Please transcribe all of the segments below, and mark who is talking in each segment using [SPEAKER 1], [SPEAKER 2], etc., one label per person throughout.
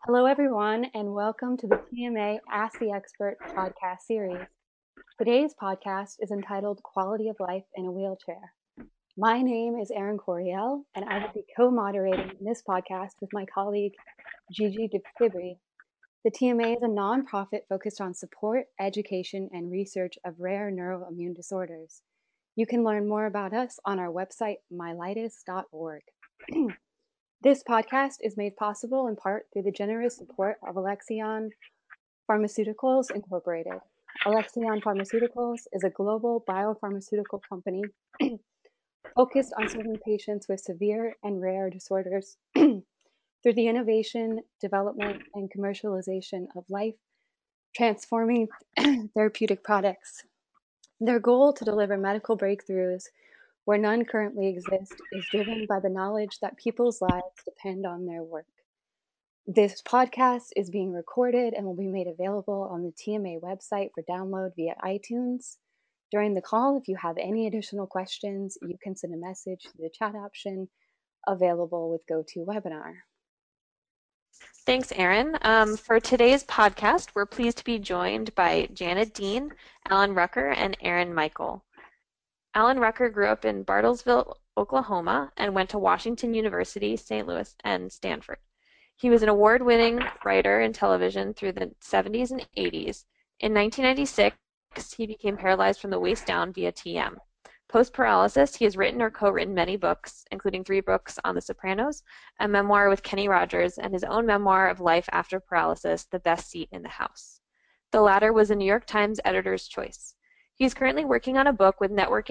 [SPEAKER 1] Hello, everyone, and welcome to the TMA Ask the Expert podcast series. Today's podcast is entitled Quality of Life in a Wheelchair. My name is Erin Coriel, and I will be co-moderating this podcast with my colleague, Gigi DeFibri. The TMA is a nonprofit focused on support, education, and research of rare neuroimmune disorders. You can learn more about us on our website, myelitis.org. This podcast is made possible in part through the generous support of Alexion Pharmaceuticals Incorporated. Alexion Pharmaceuticals is a global biopharmaceutical company focused on serving patients with severe and rare disorders through the innovation, development, and commercialization of life-transforming therapeutic products. Their goal to deliver medical breakthroughs where none currently exist is driven by the knowledge that people's lives depend on their work. This podcast is being recorded and will be made available on the TMA website for download via iTunes. During the call, if you have any additional questions, you can send a message to the chat option available with GoToWebinar.
[SPEAKER 2] Thanks, Erin. For today's podcast, we're pleased to be joined by Janet Dean, Alan Rucker, and Aaron Michael. Alan Rucker grew up in Bartlesville, Oklahoma, and went to Washington University, St. Louis, and Stanford. He was an award-winning writer in television through the 70s and 80s. In 1996, he became paralyzed from the waist down via TM. Post-paralysis, he has written or co-written many books, including 3 books on The Sopranos, a memoir with Kenny Rogers, and his own memoir of life after paralysis, The Best Seat in the House. The latter was a New York Times editor's choice. He is currently working on a book with network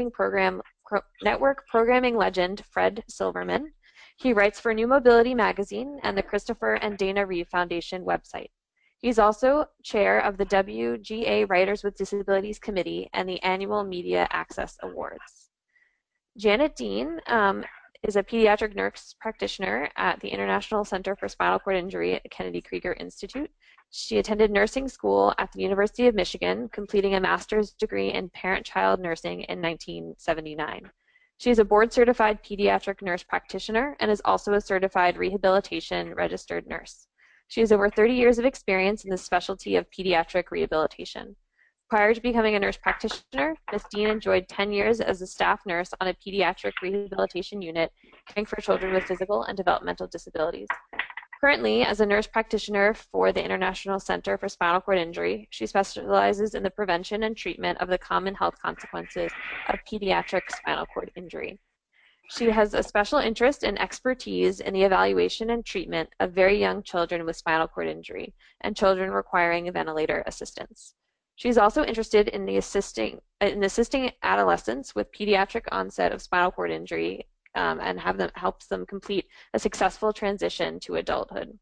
[SPEAKER 2] programming legend Fred Silverman. He writes for New Mobility magazine and the Christopher and Dana Reeve Foundation website. He's also chair of the WGA Writers with Disabilities Committee and the annual Media Access Awards. Janet Dean is a pediatric nurse practitioner at the International Center for Spinal Cord Injury at the Kennedy Krieger Institute. She attended nursing school at the University of Michigan, completing a master's degree in parent-child nursing in 1979. She is a board-certified pediatric nurse practitioner and is also a certified rehabilitation registered nurse. She has over 30 years of experience in the specialty of pediatric rehabilitation. Prior to becoming a nurse practitioner, Ms. Dean enjoyed 10 years as a staff nurse on a pediatric rehabilitation unit caring for children with physical and developmental disabilities. Currently, as a nurse practitioner for the International Center for Spinal Cord Injury, she specializes in the prevention and treatment of the common health consequences of pediatric spinal cord injury. She has a special interest and expertise in the evaluation and treatment of very young children with spinal cord injury and children requiring ventilator assistance. She's also interested in assisting adolescents with pediatric onset of spinal cord injury and helps them complete a successful transition to adulthood.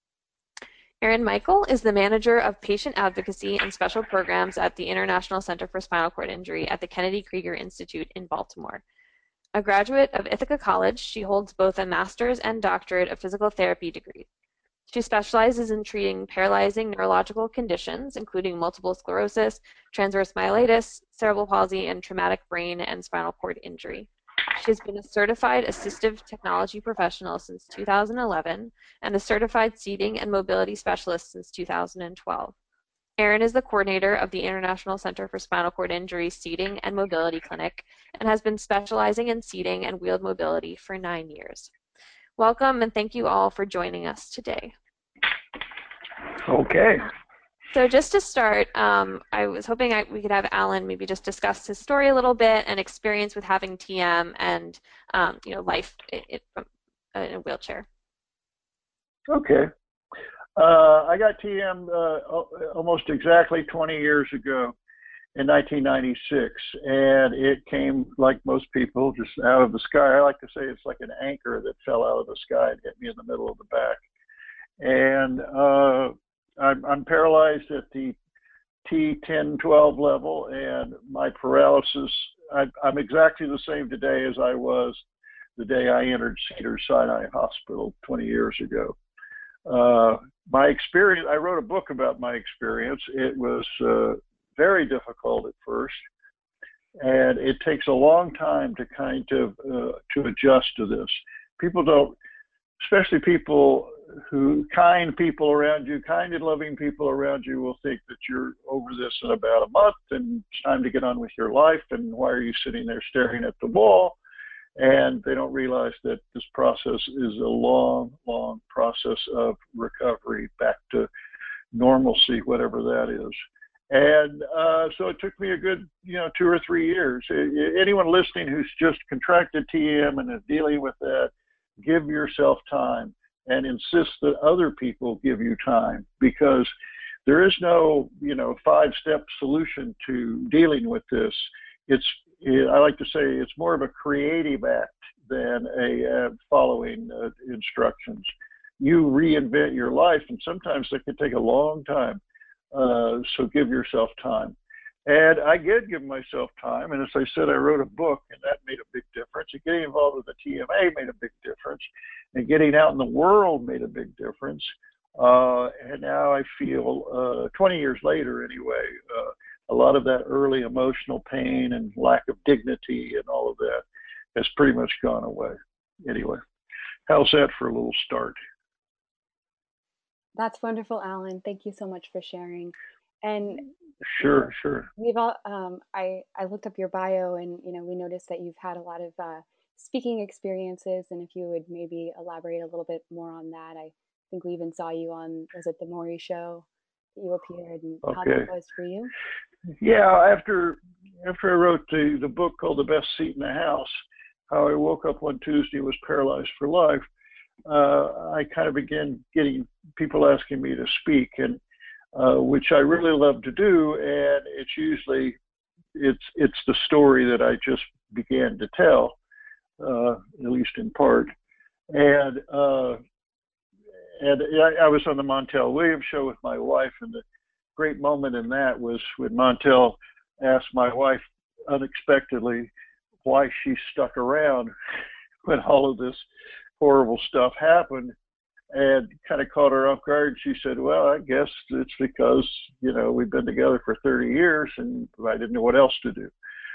[SPEAKER 2] Aaron Michael is the manager of patient advocacy and special programs at the International Center for Spinal Cord Injury at the Kennedy Krieger Institute in Baltimore. A graduate of Ithaca College, she holds both a master's and doctorate of physical therapy degrees. She specializes in treating paralyzing neurological conditions, including multiple sclerosis, transverse myelitis, cerebral palsy, and traumatic brain and spinal cord injury. She has been a certified assistive technology professional since 2011 and a certified seating and mobility specialist since 2012. Erin is the coordinator of the International Center for Spinal Cord Injury Seating and Mobility Clinic and has been specializing in seating and wheeled mobility for 9 years. Welcome and thank you all for joining us today.
[SPEAKER 3] Okay.
[SPEAKER 2] So just to start, I was hoping we could have Alan maybe just discuss his story a little bit and experience with having TM and life in a wheelchair.
[SPEAKER 3] Okay. I got TM almost exactly 20 years ago in 1996, and it came like most people just out of the sky. I like to say it's like an anchor that fell out of the sky and hit me in the middle of the back. And I'm paralyzed at the T10-12 level, and my paralysis, I'm exactly the same today as I was the day I entered Cedars-Sinai Hospital 20 years ago. My experience, I wrote a book about my experience. It was very difficult at first, and it takes a long time to kind of to adjust to this. People don't, especially people kind people around you, kind and loving people around you will think that you're over this in about a month and it's time to get on with your life, and why are you sitting there staring at the wall? And they don't realize that this process is a long, long process of recovery back to normalcy, whatever that is. And so it took me a good, 2 or 3 years. Anyone listening who's just contracted TM and is dealing with that, give yourself time and insist that other people give you time, because there is no, 5-step solution to dealing with this. I like to say it's more of a creative act than a following instructions. You reinvent your life, and sometimes that can take a long time. So give yourself time. And I did give myself time. And as I said, I wrote a book, and that made a big difference. And getting involved with the TMA made a big difference. And getting out in the world made a big difference. And now I feel, 20 years later anyway, a lot of that early emotional pain and lack of dignity and all of that has pretty much gone away. Anyway, how's that for a little start?
[SPEAKER 1] That's wonderful, Alan. Thank you so much for sharing. And
[SPEAKER 3] Sure.
[SPEAKER 1] we've all I looked up your bio, and we noticed that you've had a lot of speaking experiences, and if you would maybe elaborate a little bit more on that. I think we even saw you on, was it the Maury Show? You appeared, and how that was for you.
[SPEAKER 3] Yeah, after I wrote the book called The Best Seat in the House, how I woke up one Tuesday and was paralyzed for life, I kind of began getting people asking me to speak, and which I really love to do. And it's usually it's the story that I just began to tell, at least in part. And I was on the Montel Williams show with my wife, and the great moment in that was when Montel asked my wife unexpectedly why she stuck around when all of this horrible stuff happened, and kind of caught her off guard. She said, well, I guess it's because, we've been together for 30 years and I didn't know what else to do.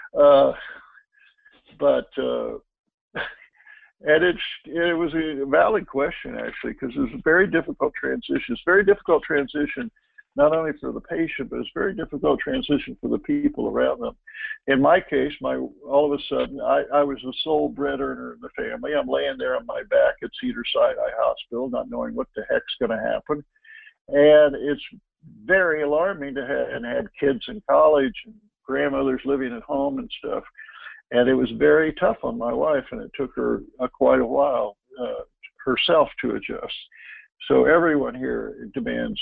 [SPEAKER 3] And it was a valid question, actually, because it was a very difficult transition. It's a very difficult transition, not only for the patient, but it's a very difficult transition for the people around them. In my case, all of a sudden, I was the sole bread earner in the family. I'm laying there on my back at Cedars-Sinai Hospital, not knowing what the heck's going to happen. And it's very alarming to have kids in college and grandmothers living at home and stuff. And it was very tough on my wife, and it took her quite a while herself to adjust. So everyone here demands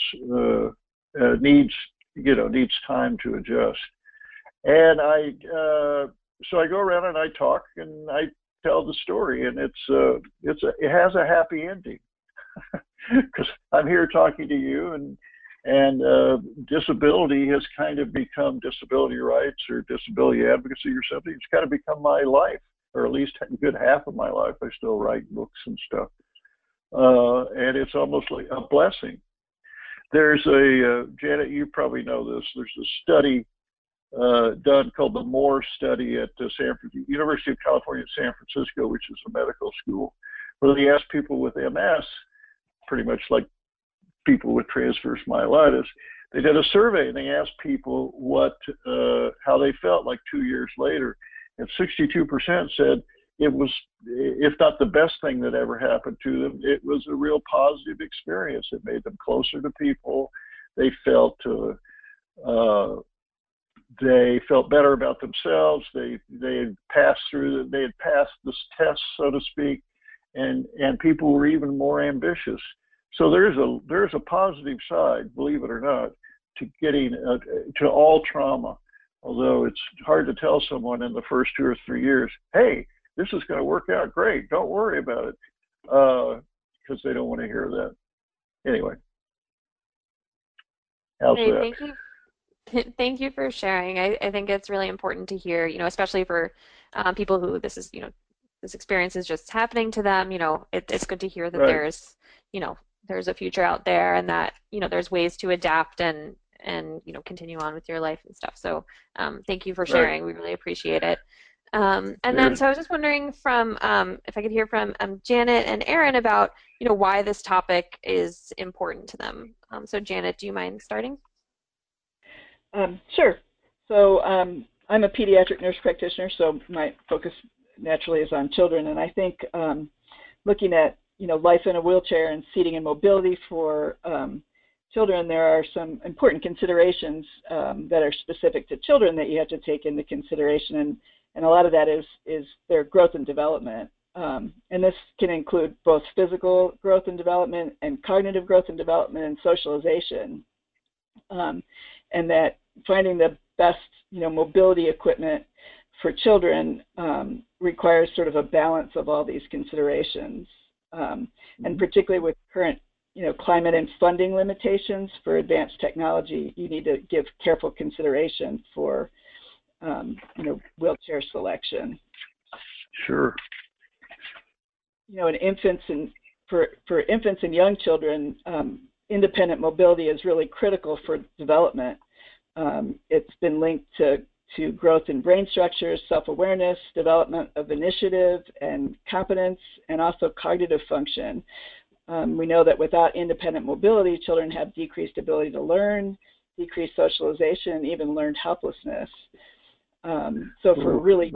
[SPEAKER 3] needs time to adjust. And so I go around and I talk and I tell the story, and it has a happy ending because I'm here talking to you, and disability has kind of become disability rights or disability advocacy or something. It's kind of become my life, or at least a good half of my life. I still write books and stuff. And it's almost like a blessing. There's Janet, you probably know this, there's a study done called the Moore study at University of California at San Francisco, which is a medical school, where they asked people with MS, pretty much like people with transverse myelitis. They did a survey and they asked people how they felt like 2 years later, and 62% said it was, if not the best thing that ever happened to them, it was a real positive experience. It made them closer to people. They felt better about themselves. They had passed this test, so to speak, and people were even more ambitious. So there's a positive side, believe it or not, to getting to all trauma. Although it's hard to tell someone in the first 2 or 3 years, hey, this is going to work out great, don't worry about it, because they don't want to hear that. Anyway, how's that?
[SPEAKER 2] Thank you for sharing. I think it's really important to hear, especially for people who this experience is just happening to them. It's good to hear that there's a future out there, and that there's ways to adapt and continue on with your life and stuff. So thank you for sharing. We really appreciate it. And then, so I was just wondering from, if I could hear from Janet and Aaron about, why this topic is important to them. So Janet, do you mind starting?
[SPEAKER 4] Sure. So I'm a pediatric nurse practitioner, so my focus naturally is on children. And I think looking at, life in a wheelchair and seating and mobility for children, there are some important considerations that are specific to children that you have to take into consideration. And a lot of that is their growth and development. And this can include both physical growth and development and cognitive growth and development and socialization. And that finding the best, mobility equipment for children requires sort of a balance of all these considerations. And particularly with current, climate and funding limitations for advanced technology, you need to give careful consideration for, wheelchair selection.
[SPEAKER 3] Sure.
[SPEAKER 4] In infants and for infants and young children, independent mobility is really critical for development. It's been linked to growth in brain structures, self-awareness, development of initiative and competence, and also cognitive function. We know that without independent mobility, children have decreased ability to learn, decreased socialization, and even learned helplessness. So for really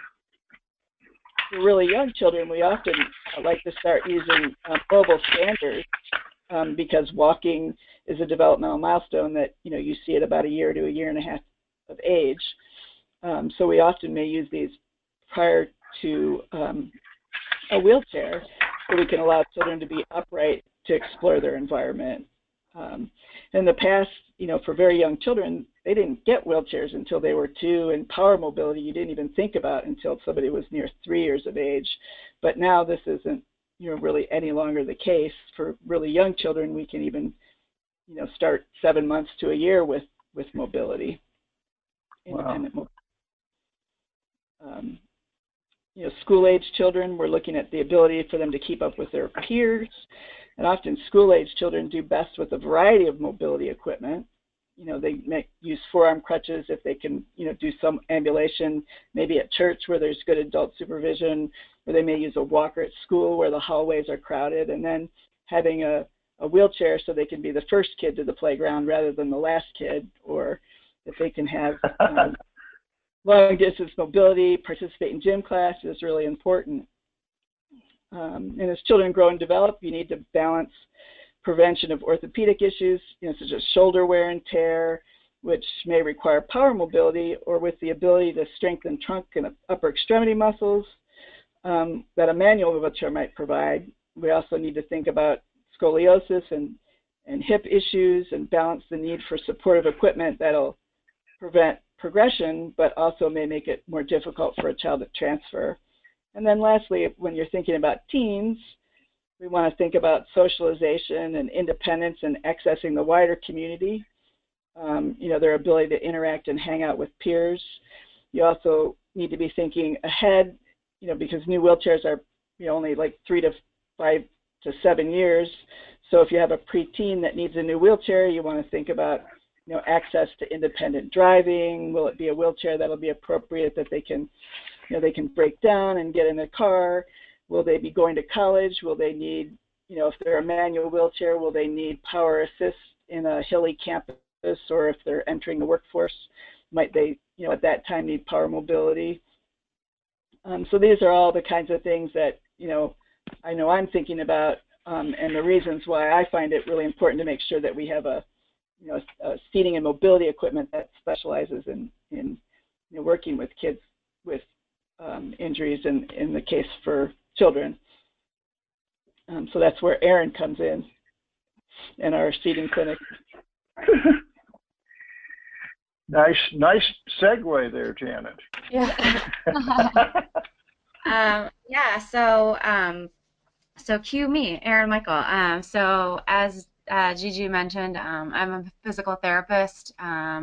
[SPEAKER 4] young children, we often like to start using mobile standards because walking is a developmental milestone that you see at about a year to a year and a half of age. So we often may use these prior to a wheelchair, so we can allow children to be upright to explore their environment. In the past, for very young children, they didn't get wheelchairs until they were 2, and power mobility you didn't even think about until somebody was near 3 years of age. But now this isn't really any longer the case. For really young children, we can even start 7 months to a year with mobility, independent mobility. School-age children, we're looking at the ability for them to keep up with their peers. And often school-age children do best with a variety of mobility equipment. They may use forearm crutches if they can, do some ambulation, maybe at church where there's good adult supervision, or they may use a walker at school where the hallways are crowded, and then having a wheelchair so they can be the first kid to the playground rather than the last kid, or if they can have long distance mobility, participate in gym class is really important. And as children grow and develop, you need to balance prevention of orthopedic issues, such as shoulder wear and tear, which may require power mobility, or with the ability to strengthen trunk and upper extremity muscles that a manual wheelchair might provide. We also need to think about scoliosis and hip issues and balance the need for supportive equipment that'll prevent progression, but also may make it more difficult for a child to transfer. And then lastly, when you're thinking about teens, we want to think about socialization and independence and accessing the wider community, their ability to interact and hang out with peers. You also need to be thinking ahead, because new wheelchairs are only like 3 to 5 to 7 years. So if you have a preteen that needs a new wheelchair, you want to think about access to independent driving. Will it be a wheelchair that'll be appropriate that they can break down and get in a car? Will they be going to college? Will they need, if they're a manual wheelchair, will they need power assist in a hilly campus? Or if they're entering the workforce, might they, at that time need power mobility? So these are all the kinds of things that, I know I'm thinking about, and the reasons why I find it really important to make sure that we have a seating and mobility equipment that specializes in working with kids with injuries in the case for children. So that's where Aaron comes in our seating clinic.
[SPEAKER 3] Nice segue there, Janet.
[SPEAKER 2] Yeah.
[SPEAKER 5] So cue me, Aaron Michael. So as Gigi mentioned, I'm a physical therapist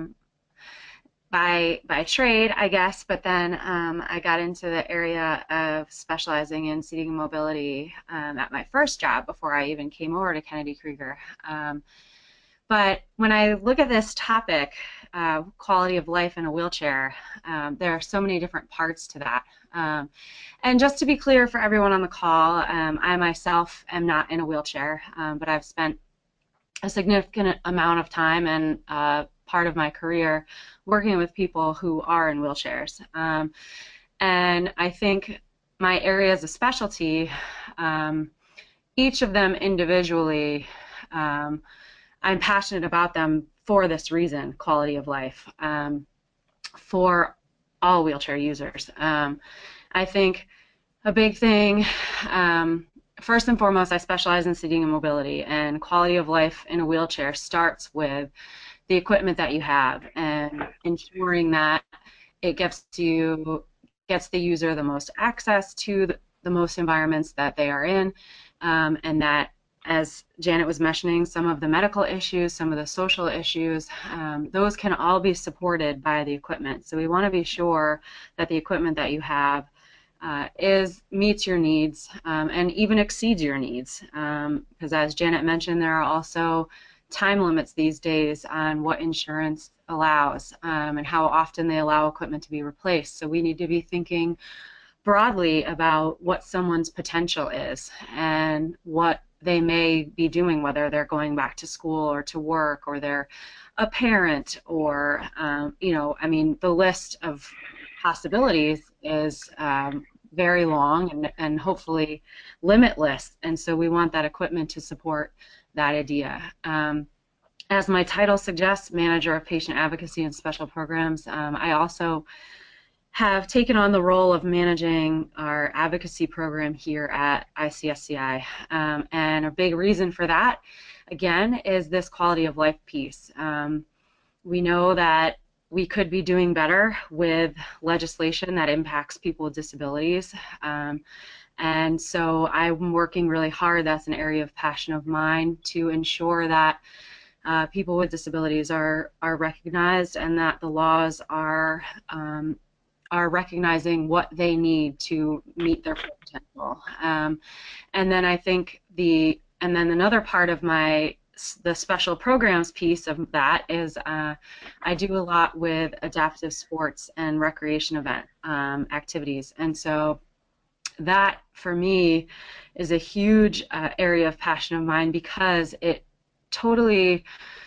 [SPEAKER 5] by trade, I guess, but then I got into the area of specializing in seating and mobility at my first job before I even came over to Kennedy Krieger. But when I look at this topic, quality of life in a wheelchair, there are so many different parts to that. And just to be clear for everyone on the call, I myself am not in a wheelchair, but I've spent a significant amount of time and part of my career working with people who are in wheelchairs. And I think my areas of specialty, each of them individually, I'm passionate about them for this reason, quality of life, for all wheelchair users. I think a big thing, first and foremost, I specialize in seating and mobility, and quality of life in a wheelchair starts with the equipment that you have and ensuring that it gets the user the most access to the most environments that they are in, and that, as Janet was mentioning, some of the medical issues, some of the social issues, those can all be supported by the equipment. So we want to be sure that the equipment that you have meets your needs and even exceeds your needs. Because as Janet mentioned, there are also time limits these days on what insurance allows and how often they allow equipment to be replaced. So we need to be thinking broadly about what someone's potential is and what they may be doing, whether they're going back to school or to work, or they're a parent, or I mean, the list of possibilities is very long and hopefully limitless, and so we want that equipment to support that idea. As my title suggests, Manager of Patient Advocacy and Special Programs, I also have taken on the role of managing our advocacy program here at ICSCI. And a big reason for that, again, is this quality of life piece. We know that we could be doing better with legislation that impacts people with disabilities. And so I'm working really hard, that's an area of passion of mine, to ensure that people with disabilities are recognized and that the laws are recognizing what they need to meet their full potential. And then I think another part of the special programs piece of that is I do a lot with adaptive sports and recreation event activities. And so that, for me, is a huge area of passion of mine, because it totally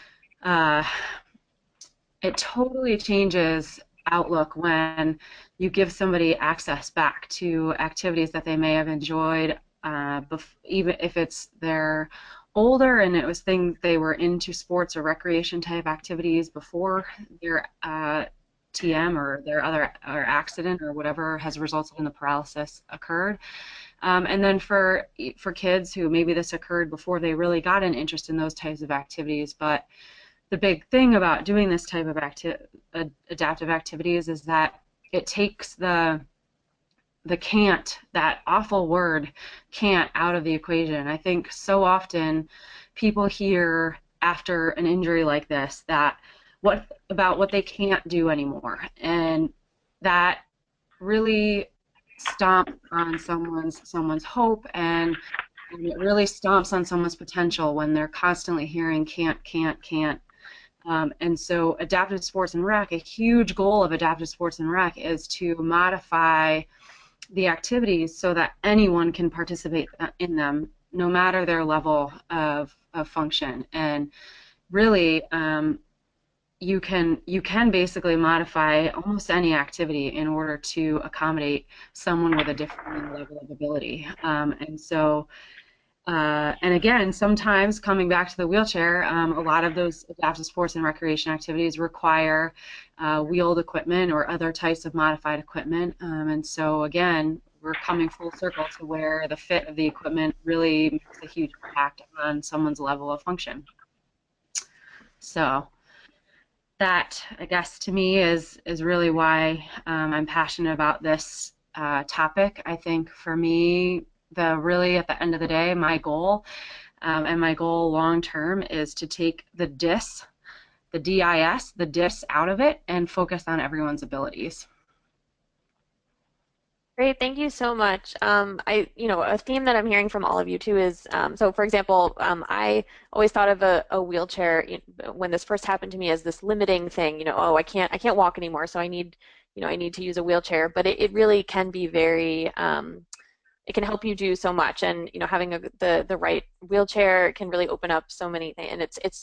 [SPEAKER 5] changes outlook when you give somebody access back to activities that they may have enjoyed, even if they're older and it was things they were into, sports or recreation type activities before their TM or their other accident or whatever has resulted in the paralysis occurred. And then for kids who maybe this occurred before they really got an interest in those types of activities, but the big thing about doing this type of adaptive activities is that it takes the can't, that awful word can't, out of the equation. I think so often people hear after an injury like this that what they can't do anymore, and that really stomps on someone's hope, and it really stomps on someone's potential when they're constantly hearing can't. And so adaptive sports and rec, a huge goal of adaptive sports and rec is to modify the activities so that anyone can participate in them, no matter their level of function. And really, you can basically modify almost any activity in order to accommodate someone with a different level of ability. And so, and again, sometimes coming back to the wheelchair, a lot of those adaptive sports and recreation activities require wheeled equipment or other types of modified equipment. And so again, we're coming full circle to where the fit of the equipment really makes a huge impact on someone's level of function. So that, I guess, to me is really why I'm passionate about this topic. I think for me, really at the end of the day, my goal and my goal long term is to take the DIS out of it and focus on everyone's abilities.
[SPEAKER 2] Great, thank you so much. A theme that I'm hearing from all of you too is, so for example, I always thought of a wheelchair when this first happened to me as this limiting thing. Oh, I can't walk anymore, so I need to use a wheelchair. But it really can be very, it can help you do so much, and having the right wheelchair can really open up so many things, and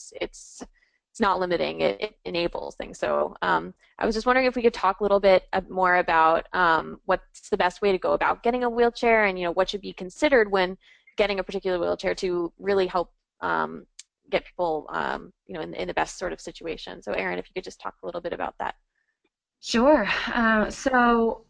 [SPEAKER 2] it's not limiting. It enables things. So I was just wondering if we could talk a little bit more about what's the best way to go about getting a wheelchair, and what should be considered when getting a particular wheelchair to really help get people in the best sort of situation. So Erin, if you could just talk a little bit about that.
[SPEAKER 5] Sure. So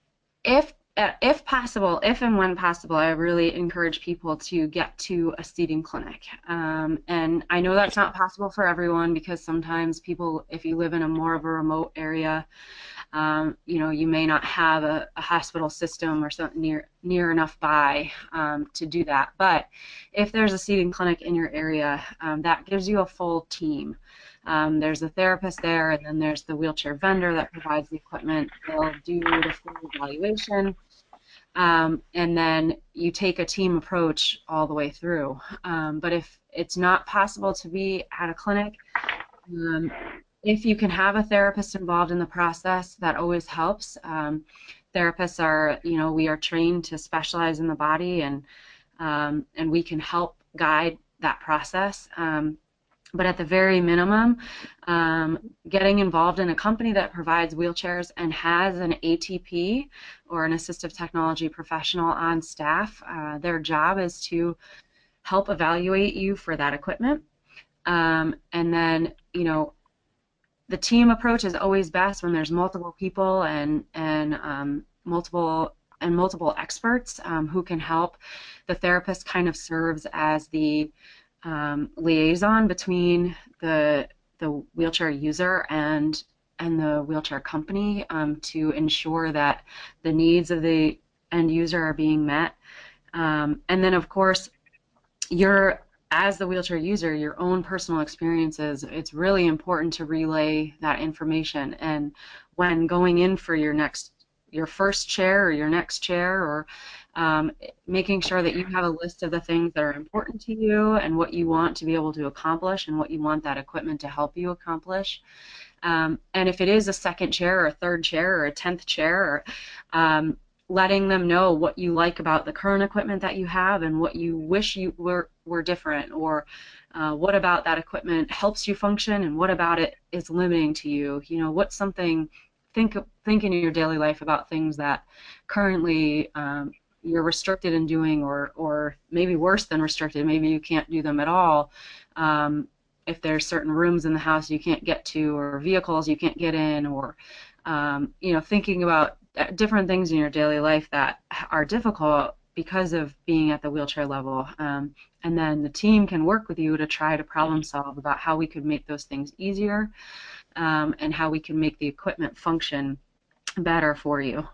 [SPEAKER 5] if possible, if and when possible, I really encourage people to get to a seating clinic. And I know that's not possible for everyone, because sometimes people, if you live in a more of a remote area, you may not have a hospital system or something near enough by to do that. But if there's a seating clinic in your area, that gives you a full team. There's a therapist there, and then there's the wheelchair vendor that provides the equipment. They'll do the full evaluation, and then you take a team approach all the way through. But if it's not possible to be at a clinic, if you can have a therapist involved in the process, that always helps. Therapists are, we are trained to specialize in the body, and we can help guide that process. But at the very minimum, getting involved in a company that provides wheelchairs and has an ATP, or an assistive technology professional, on staff, their job is to help evaluate you for that equipment. And then, the team approach is always best when there's multiple people and multiple experts who can help. The therapist kind of serves as the liaison between the wheelchair user and the wheelchair company, to ensure that the needs of the end user are being met. And then, of course, as the wheelchair user, your own personal experiences, it's really important to relay that information. And when going in for your first chair or your next chair, or making sure that you have a list of the things that are important to you and what you want to be able to accomplish and what you want that equipment to help you accomplish. And if it is a second chair or a third chair or a 10th chair, letting them know what you like about the current equipment that you have and what you wish you were different, or what about that equipment helps you function and what about it is limiting to you. What's something, think in your daily life about things that currently you're restricted in doing, or maybe worse than restricted, maybe you can't do them at all. If there's certain rooms in the house you can't get to, or vehicles you can't get in, or thinking about different things in your daily life that are difficult because of being at the wheelchair level. And then the team can work with you to try to problem solve about how we could make those things easier, and how we can make the equipment function better for you.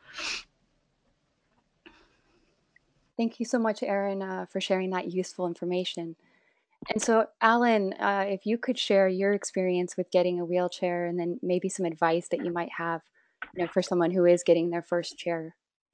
[SPEAKER 1] Thank you so much, Erin, for sharing that useful information. And so, Alan, if you could share your experience with getting a wheelchair, and then maybe some advice that you might have, for someone who is getting their first chair.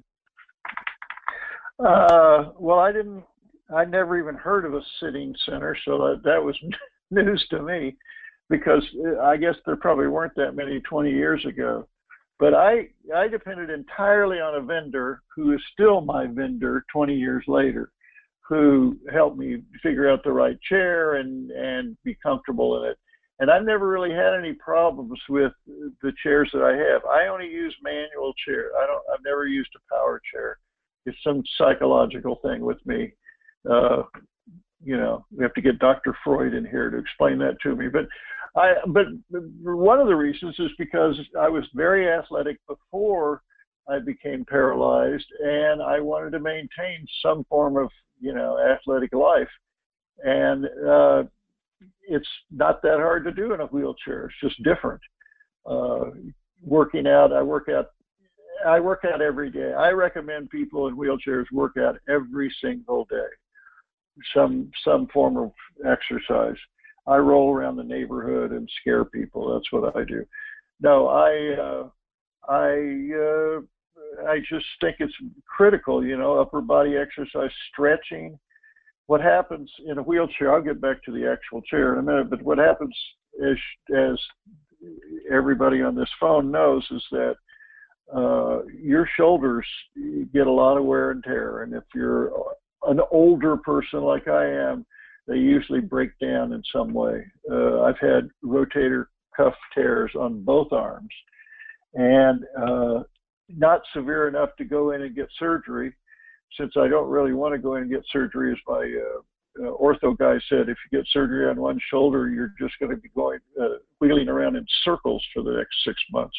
[SPEAKER 3] Well, I never even heard of a sitting center, so that was news to me, because I guess there probably weren't that many 20 years ago. But I depended entirely on a vendor who is still my vendor 20 years later, who helped me figure out the right chair and be comfortable in it. And I've never really had any problems with the chairs that I have. I only use manual chair. I've never used a power chair. It's some psychological thing with me. We have to get Dr. Freud in here to explain that to me. But one of the reasons is because I was very athletic before I became paralyzed, and I wanted to maintain some form of, athletic life. And it's not that hard to do in a wheelchair. It's just different. Working out, I work out every day. I recommend people in wheelchairs work out every single day. Some form of exercise. I roll around the neighborhood and scare people. That's what I do. No, I just think it's critical, you know, upper body exercise, stretching. What happens in a wheelchair, I'll get back to the actual chair in a minute, but what happens as everybody on this phone knows is that your shoulders get a lot of wear and tear. And if you're an older person like I am, they usually break down in some way. I've had rotator cuff tears on both arms, and not severe enough to go in and get surgery. Since I don't really want to go in and get surgery, as my ortho guy said, if you get surgery on one shoulder, you're just going to be going wheeling around in circles for the next 6 months.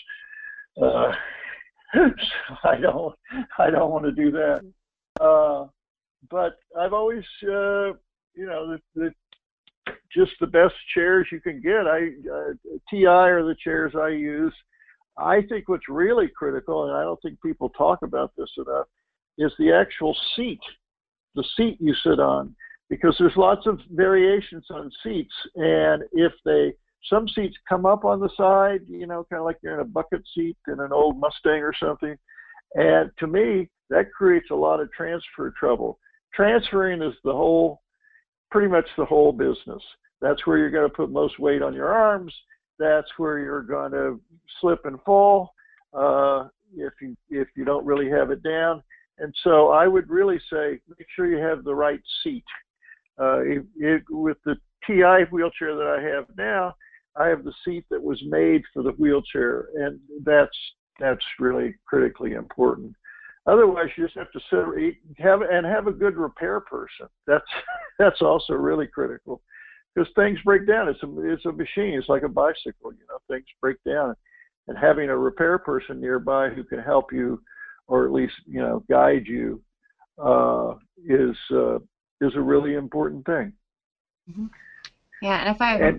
[SPEAKER 3] I don't want to do that. But I've always, you know, just the best chairs you can get. TI are the chairs I use. I think what's really critical, and I don't think people talk about this enough, is the actual seat, the seat you sit on, because there's lots of variations on seats, and if some seats come up on the side, you know, kind of like you're in a bucket seat in an old Mustang or something, and to me, that creates a lot of transfer trouble. Transferring is pretty much the whole business. That's where you're going to put most weight on your arms. That's where you're going to slip and fall if you don't really have it down. And so I would really say make sure you have the right seat. With the TI wheelchair that I have now, I have the seat that was made for the wheelchair, and that's really critically important. Otherwise, you just have to have a good repair person. That's also really critical, because things break down. It's a machine. It's like a bicycle. You know, things break down, and having a repair person nearby who can help you, or at least, you know, guide you, is a really important thing.
[SPEAKER 5] Mm-hmm. Yeah, and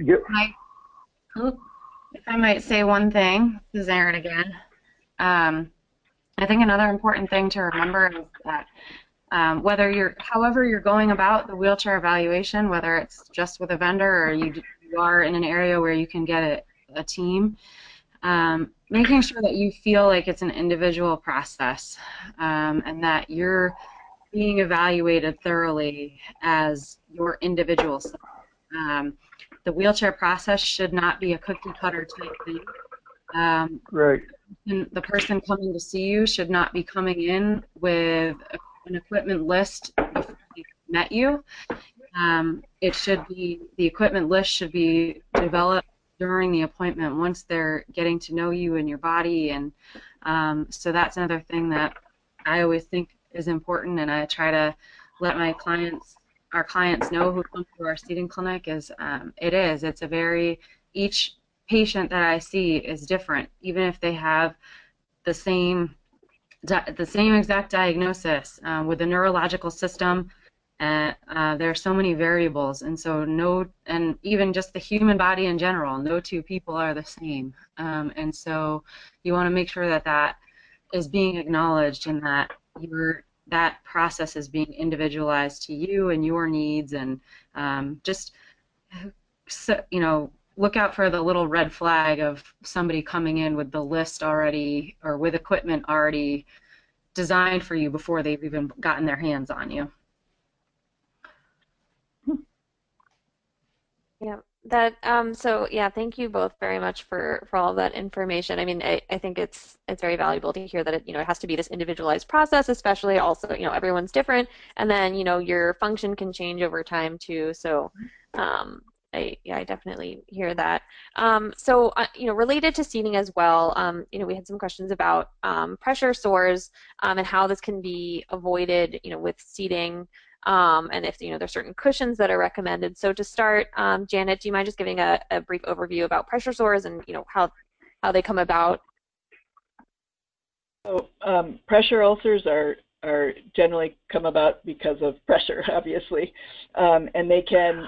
[SPEAKER 5] if I might say one thing, this is Erin again. I think another important thing to remember is that however you're going about the wheelchair evaluation, whether it's just with a vendor or you are in an area where you can get a team, making sure that you feel like it's an individual process, and that you're being evaluated thoroughly as your individual self. The wheelchair process should not be a cookie cutter type thing.
[SPEAKER 3] Right.
[SPEAKER 5] The person coming to see you should not be coming in with an equipment list before they met you. The equipment list should be developed during the appointment once they're getting to know you and your body, and so that's another thing that I always think is important, and I try to let our clients know who come to our seating clinic is each patient that I see is different, even if they have the same exact diagnosis with the neurological system. There are so many variables, and so and even just the human body in general, no two people are the same, and so you want to make sure that is being acknowledged, and that process is being individualized to you and your needs, and look out for the little red flag of somebody coming in with the list already or with equipment already designed for you before they've even gotten their hands on you.
[SPEAKER 2] Yeah, so yeah, thank you both very much for all of that information. I mean, I think it's very valuable to hear that it has to be this individualized process, especially also, everyone's different, and then, your function can change over time too. So I definitely hear that. So related to seating as well, we had some questions about pressure sores and how this can be avoided, with seating. And if there's certain cushions that are recommended. So to start, Janet, do you mind just giving a brief overview about pressure sores and how they come about?
[SPEAKER 4] So pressure ulcers are generally come about because of pressure, obviously, and they can.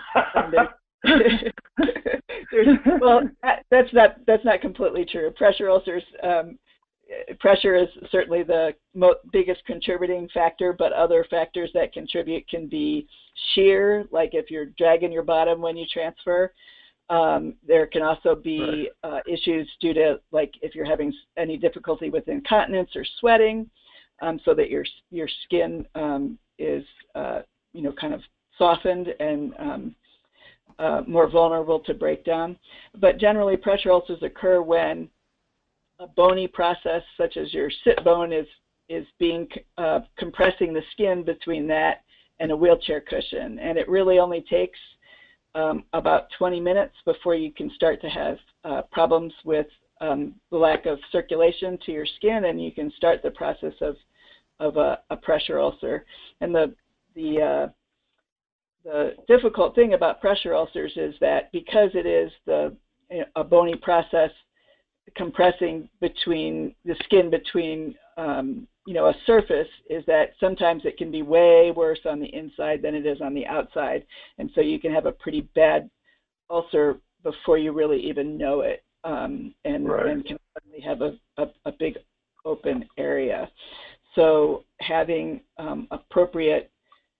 [SPEAKER 4] That's not completely true. Pressure ulcers. Pressure is certainly the biggest contributing factor, but other factors that contribute can be shear, like if you're dragging your bottom when you transfer. There can also be issues due to, like, if you're having any difficulty with incontinence or sweating. so that your skin is kind of softened and more vulnerable to breakdown. But generally, pressure ulcers occur when a bony process such as your sit bone is being compressing the skin between that and a wheelchair cushion, and it really only takes about 20 minutes before you can start to have problems with the lack of circulation to your skin, and you can start the process of a pressure ulcer. And the difficult thing about pressure ulcers is that because it is a bony process compressing between the skin between a surface, is that sometimes it can be way worse on the inside than it is on the outside, and so you can have a pretty bad ulcer before you really even know it, and can suddenly have a big open area. So having appropriate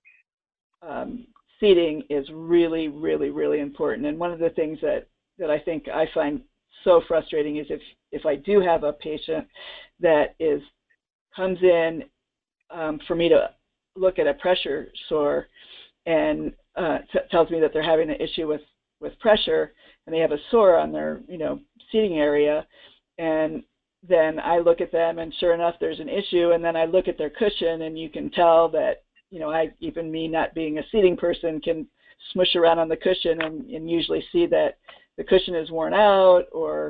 [SPEAKER 4] seating is really, really, really important. And one of the things that I think I find so frustrating is if I do have a patient that comes in for me to look at a pressure sore and tells me that they're having an issue with pressure, and they have a sore on their seating area, and then I look at them and sure enough there's an issue, and then I look at their cushion and you can tell that even me not being a seating person can smush around on the cushion and usually see that the cushion is worn out, or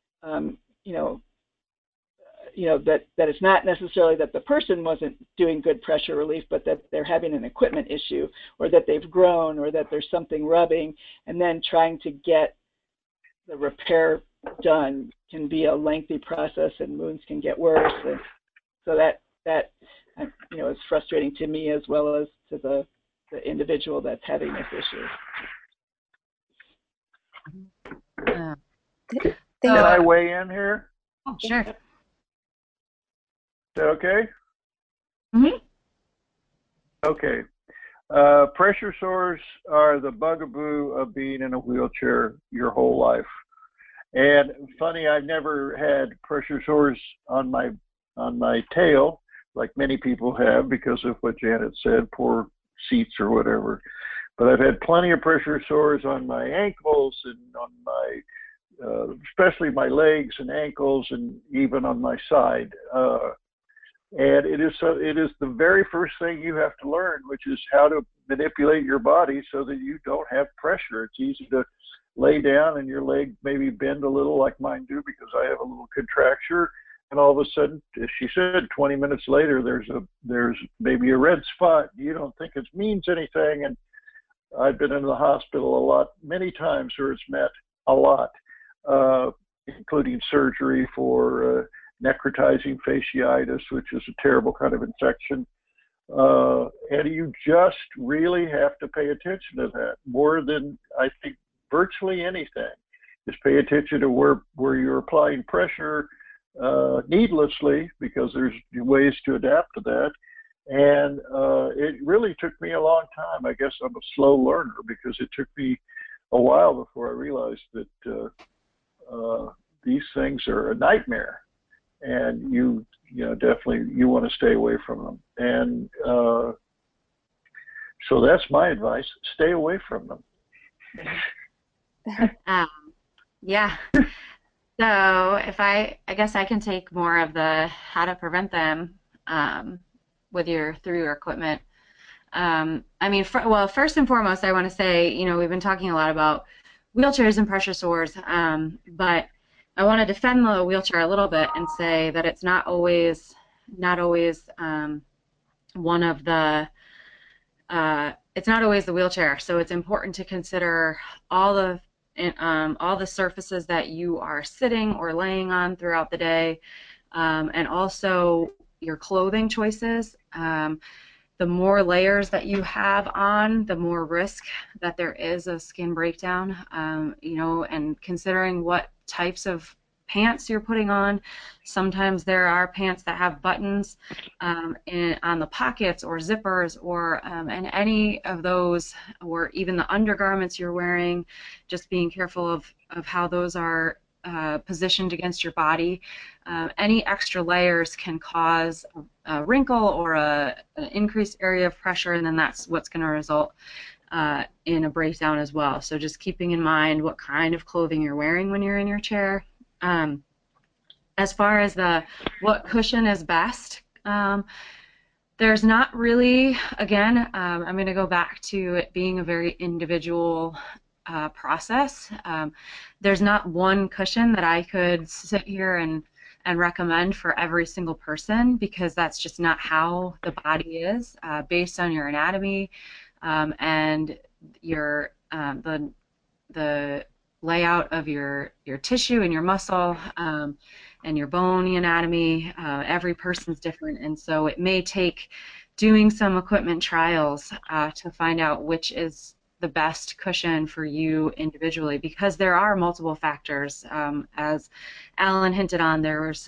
[SPEAKER 4] that it's not necessarily that the person wasn't doing good pressure relief, but that they're having an equipment issue, or that they've grown, or that there's something rubbing, and then trying to get the repair done can be a lengthy process, and wounds can get worse. And so that is frustrating to me as well as to the individual that's having this issue.
[SPEAKER 3] Can I weigh in here?
[SPEAKER 5] Oh, sure.
[SPEAKER 3] Is that okay?
[SPEAKER 5] Mm-hmm.
[SPEAKER 3] Okay. Pressure sores are the bugaboo of being in a wheelchair your whole life. And funny, I've never had pressure sores on my tail, like many people have, because of what Janet said, poor seats or whatever. But I've had plenty of pressure sores on my ankles and on my, especially my legs and ankles, and even on my side. And it is the very first thing you have to learn, which is how to manipulate your body so that you don't have pressure. It's easy to lay down and your leg maybe bend a little, like mine do, because I have a little contracture, and all of a sudden, as she said, 20 minutes later, there's maybe a red spot. You don't think it means anything, and I've been in the hospital many times where it's meant a lot, including surgery for necrotizing fasciitis, which is a terrible kind of infection. And you just really have to pay attention to that more than I think virtually anything. Just pay attention to where you're applying pressure needlessly, because there's ways to adapt to that. And it really took me a long time. I guess I'm a slow learner, because it took me a while before I realized that these things are a nightmare, and you definitely you want to stay away from them. And so that's my advice: stay away from them.
[SPEAKER 5] Yeah. So if I guess I can take more of the how to prevent them through your equipment. First and foremost, I want to say, we've been talking a lot about wheelchairs and pressure sores, but I want to defend the wheelchair a little bit and say that it's not always it's not always the wheelchair. So it's important to consider all the surfaces that you are sitting or laying on throughout the day, and also your clothing choices. The more layers that you have on, the more risk that there is of skin breakdown, and considering what types of pants you're putting on. Sometimes there are pants that have buttons on the pockets or zippers, or and any of those, or even the undergarments you're wearing, just being careful of how those are positioned against your body, any extra layers can cause a wrinkle or an increased area of pressure, and then that's what's going to result in a breakdown as well. So just keeping in mind what kind of clothing you're wearing when you're in your chair. As far as what cushion is best, there's not really, again, I'm going to go back to it being a very individual process. There's not one cushion that I could sit here and recommend for every single person, because that's just not how the body is, based on your anatomy and your the layout of your tissue and your muscle and your bony anatomy. Every person's different, and so it may take doing some equipment trials to find out which is the best cushion for you individually, because there are multiple factors. As Alan hinted on, there's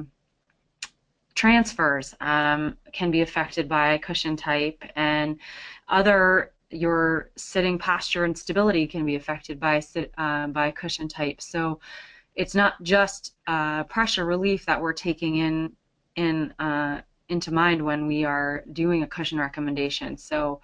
[SPEAKER 5] transfers can be affected by cushion type, and your sitting posture and stability can be affected by cushion type. So it's not just pressure relief that we're taking into mind when we are doing a cushion recommendation. So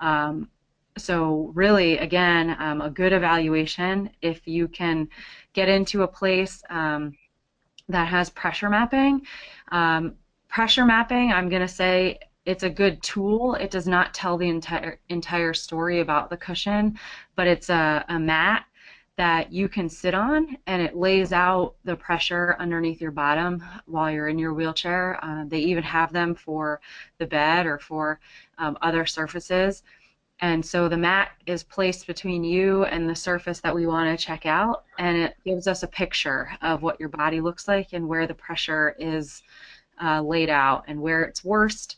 [SPEAKER 5] really, again, a good evaluation, if you can get into a place that has pressure mapping. Pressure mapping, I'm going to say, it's a good tool. It does not tell the entire story about the cushion, but it's a mat that you can sit on, and it lays out the pressure underneath your bottom while you're in your wheelchair. They even have them for the bed or for other surfaces. And so the mat is placed between you and the surface that we want to check out, and it gives us a picture of what your body looks like and where the pressure is laid out and where it's worst.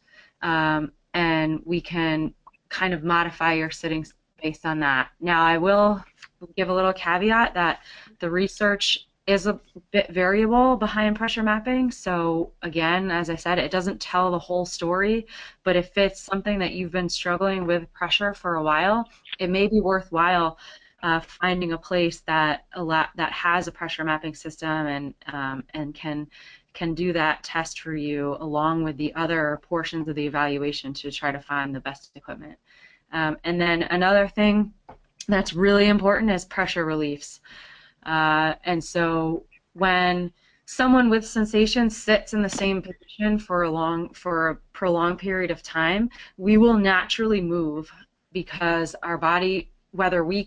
[SPEAKER 5] And we can kind of modify your sitting based on that. Now, I will give a little caveat that the research is a bit variable behind pressure mapping. So again, as I said, it doesn't tell the whole story, but if it's something that you've been struggling with pressure for a while, it may be worthwhile finding a place that has a pressure mapping system and can do that test for you along with the other portions of the evaluation to try to find the best equipment. And then another thing that's really important is pressure reliefs. And so when someone with sensation sits in the same position for a prolonged period of time, we will naturally move, because our body, whether we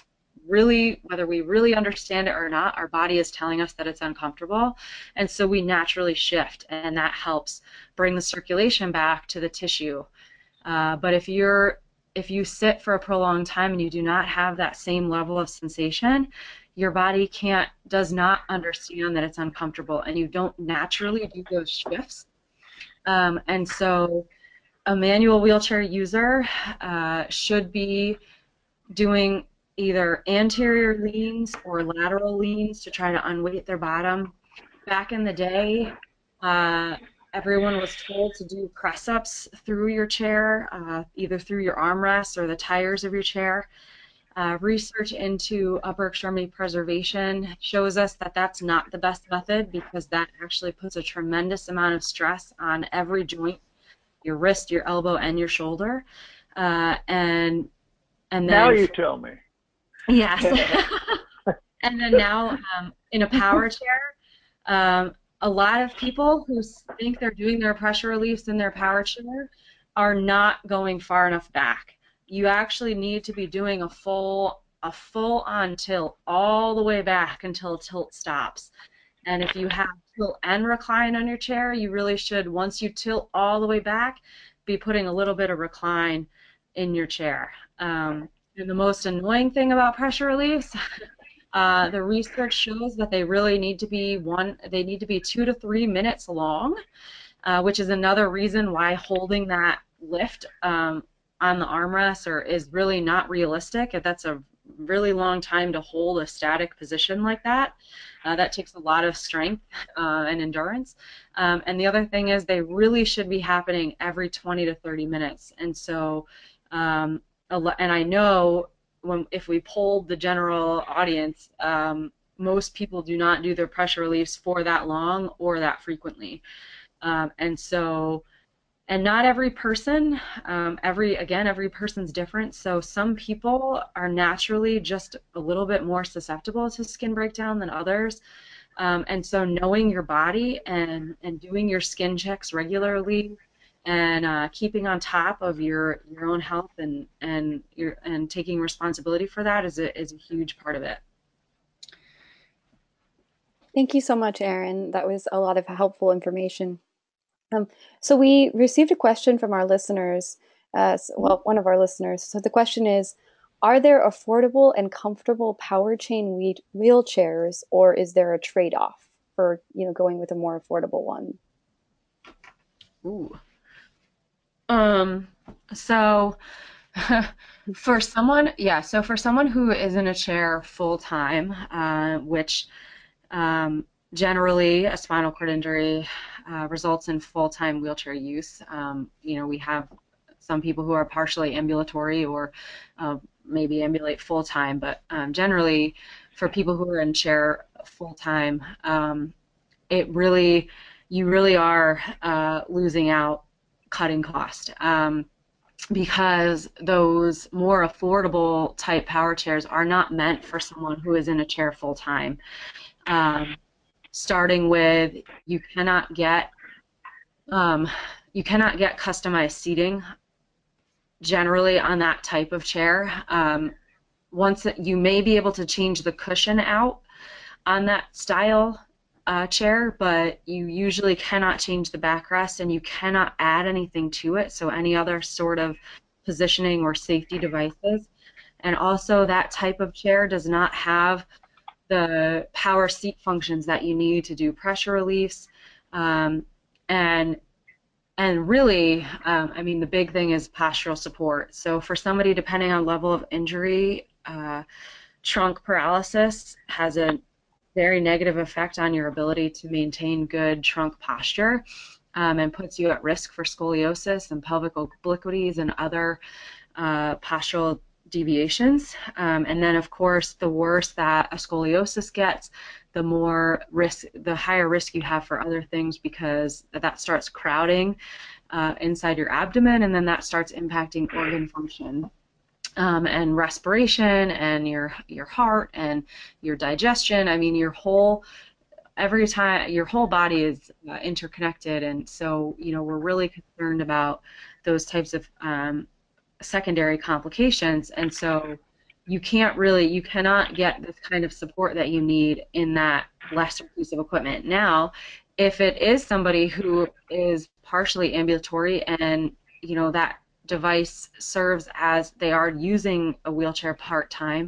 [SPEAKER 5] really understand it or not, our body is telling us that it's uncomfortable, and so we naturally shift, and that helps bring the circulation back to the tissue. But if you sit for a prolonged time and you do not have that same level of sensation, your body does not understand that it's uncomfortable, and you don't naturally do those shifts. And so a manual wheelchair user should be doing either anterior leans or lateral leans to try to unweight their bottom. Back in the day, everyone was told to do press-ups through your chair, either through your armrests or the tires of your chair. Research into upper extremity preservation shows us that that's not the best method, because that actually puts a tremendous amount of stress on every joint, your wrist, your elbow, and your shoulder. And then
[SPEAKER 3] now you tell me.
[SPEAKER 5] Yes. And then now in a power chair, a lot of people who think they're doing their pressure reliefs in their power chair are not going far enough back. You actually need to be doing a full-on tilt all the way back until tilt stops. And if you have tilt and recline on your chair, you really should, once you tilt all the way back, be putting a little bit of recline in your chair. And the most annoying thing about pressure reliefs, the research shows that they really need to be 2 to 3 minutes long, which is another reason why holding that lift on the armrest is really not realistic. That's a really long time to hold a static position like that. That takes a lot of strength and endurance. And the other thing is, they really should be happening every 20 to 30 minutes. And so, and I know if we polled the general audience, most people do not do their pressure reliefs for that long or that frequently. And not every person, every person's different. So some people are naturally just a little bit more susceptible to skin breakdown than others. And so knowing your body and doing your skin checks regularly and keeping on top of your own health and taking responsibility for that is a huge part of it.
[SPEAKER 1] Thank you so much, Erin. That was a lot of helpful information. So we received a question from our listeners, one of our listeners. So the question is, are there affordable and comfortable power chain wheelchairs, or is there a trade-off for going with a more affordable one?
[SPEAKER 5] Ooh. So for someone who is in a chair full time, which generally a spinal cord injury results in full-time wheelchair use. We have some people who are partially ambulatory or maybe ambulate full-time, but generally for people who are in chair full-time, you really are losing out, cutting cost. Because those more affordable type power chairs are not meant for someone who is in a chair full-time. Starting with you cannot get customized seating generally on that type of chair. You may be able to change the cushion out on that style chair, but you usually cannot change the backrest, and you cannot add anything to it, so any other sort of positioning or safety devices. And also that type of chair does not have the power seat functions that you need to do pressure reliefs, and really, the big thing is postural support. So for somebody, depending on level of injury, trunk paralysis has a very negative effect on your ability to maintain good trunk posture, and puts you at risk for scoliosis and pelvic obliquities and other postural deviations. And then, of course, the worse that a scoliosis gets, the higher risk you have for other things, because that starts crowding inside your abdomen, and then that starts impacting organ function and respiration and your heart and your digestion. Your whole body is interconnected, and so we're really concerned about those types of secondary complications. And so you cannot get this kind of support that you need in that lesser piece of equipment. Now, if it is somebody who is partially ambulatory and that device serves as they are using a wheelchair part-time,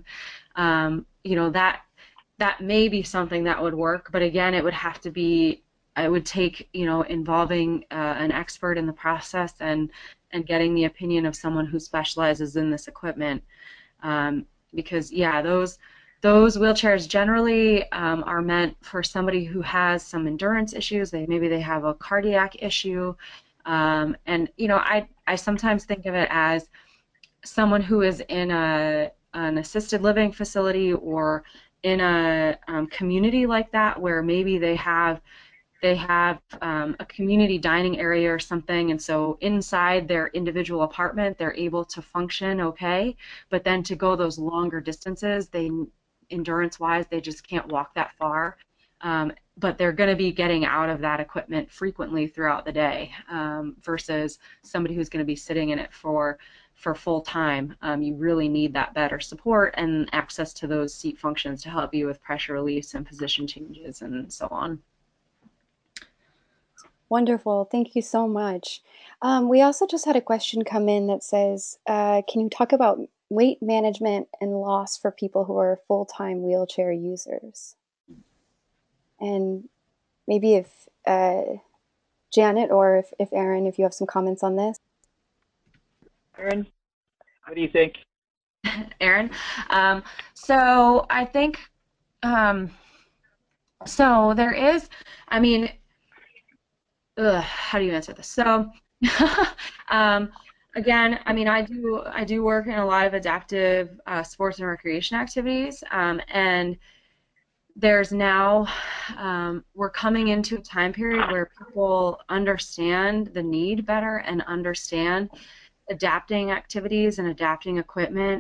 [SPEAKER 5] that may be something that would work, but again, it would take involving an expert in the process and getting the opinion of someone who specializes in this equipment, because those wheelchairs generally are meant for somebody who has some endurance issues. Maybe they have a cardiac issue, and I sometimes think of it as someone who is in an assisted living facility or in a community like that, where maybe they have a community dining area or something, and so inside their individual apartment they're able to function okay, but then to go those longer distances, endurance-wise, they just can't walk that far, but they're going to be getting out of that equipment frequently throughout the day, versus somebody who's going to be sitting in it for full time. You really need that better support and access to those seat functions to help you with pressure release and position changes and so on.
[SPEAKER 1] Wonderful. Thank you so much. We also just had a question come in that says, can you talk about weight management and loss for people who are full-time wheelchair users? And maybe if Janet or if Erin, if you have some comments on this.
[SPEAKER 4] Erin, what do you think?
[SPEAKER 5] Erin, so I think, so there is, how do you answer this? So, again, I do work in a lot of adaptive sports and recreation activities, and there's now, we're coming into a time period where people understand the need better and understand adapting activities and adapting equipment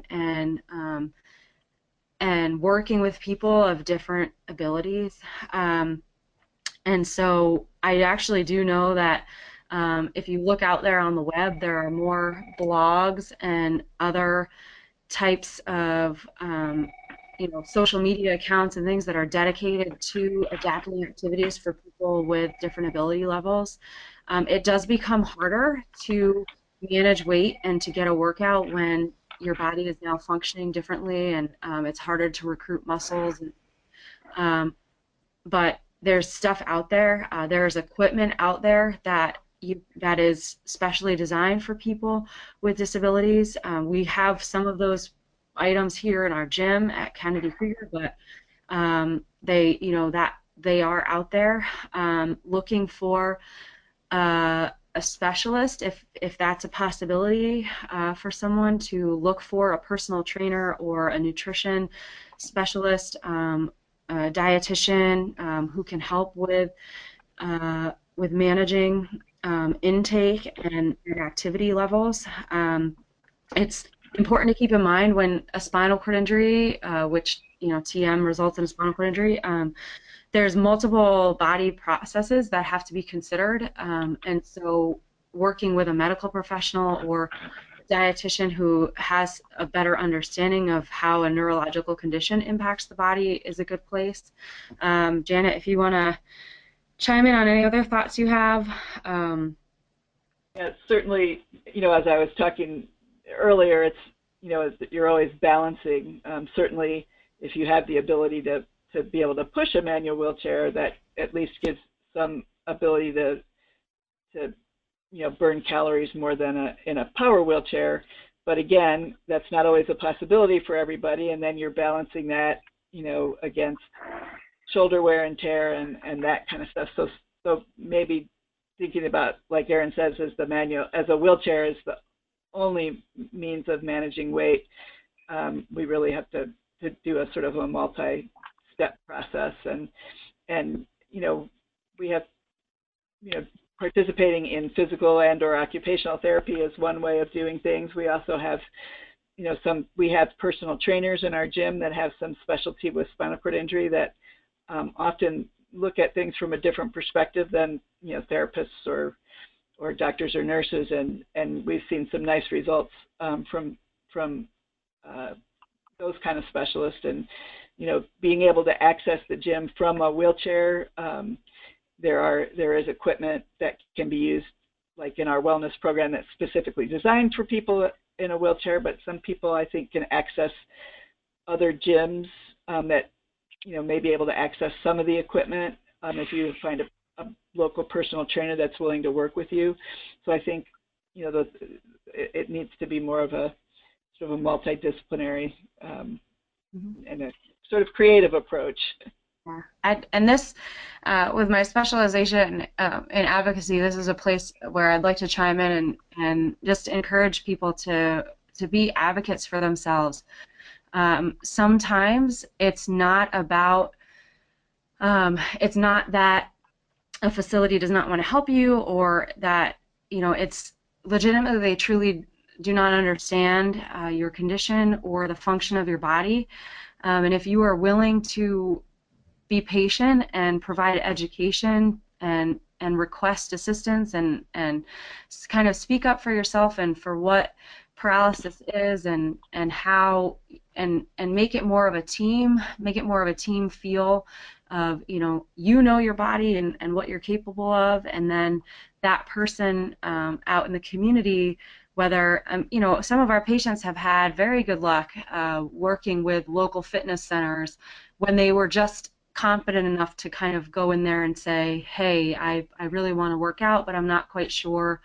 [SPEAKER 5] and working with people of different abilities. And so I actually do know that if you look out there on the web, there are more blogs and other types of social media accounts and things that are dedicated to adapting activities for people with different ability levels. It does become harder to manage weight and to get a workout when your body is now functioning differently, and it's harder to recruit muscles. But there's stuff out there. There's equipment out there that is specially designed for people with disabilities. We have some of those items here in our gym at Kennedy Krieger, but they are out there looking for a specialist, if that's a possibility for someone, to look for a personal trainer or a nutrition specialist, a dietitian who can help with managing intake and activity levels. It's important to keep in mind when a spinal cord injury, which TM results in a spinal cord injury, there's multiple body processes that have to be considered, and so working with a medical professional or dietitian who has a better understanding of how a neurological condition impacts the body is a good place. Janet, if you want to chime in on any other thoughts you have.
[SPEAKER 4] Yeah, certainly, as I was talking earlier, it's, you're always balancing. Certainly, if you have the ability to be able to push a manual wheelchair, that at least gives some ability to burn calories more than in a power wheelchair. But again, that's not always a possibility for everybody, and then you're balancing that, against shoulder wear and tear and that kind of stuff. So maybe thinking about, like Erin says, as a wheelchair is the only means of managing weight. We really have to do a sort of a multi-step process, and we have participating in physical and/or occupational therapy is one way of doing things. We also have we have personal trainers in our gym that have some specialty with spinal cord injury that often look at things from a different perspective than therapists or doctors or nurses, and we've seen some nice results from those kind of specialists. And being able to access the gym from a wheelchair, there is equipment that can be used, like in our wellness program, that's specifically designed for people in a wheelchair. But some people, I think, can access other gyms that may be able to access some of the equipment if you find a local personal trainer that's willing to work with you. So I think it needs to be more of a sort of a multidisciplinary and a sort of creative approach.
[SPEAKER 5] Yeah. And this, with my specialization in advocacy, this is a place where I'd like to chime in and just encourage people to be advocates for themselves. Sometimes it's not about, it's not that a facility does not want to help you, or that it's legitimately they truly do not understand your condition or the function of your body. And if you are willing to be patient and provide education and request assistance and kind of speak up for yourself and for what paralysis is and how and make it more of a team, feel of your body and what you're capable of, and then that person out in the community, whether some of our patients have had very good luck working with local fitness centers when they were just confident enough to kind of go in there and say, hey, I really want to work out, but I'm not quite sure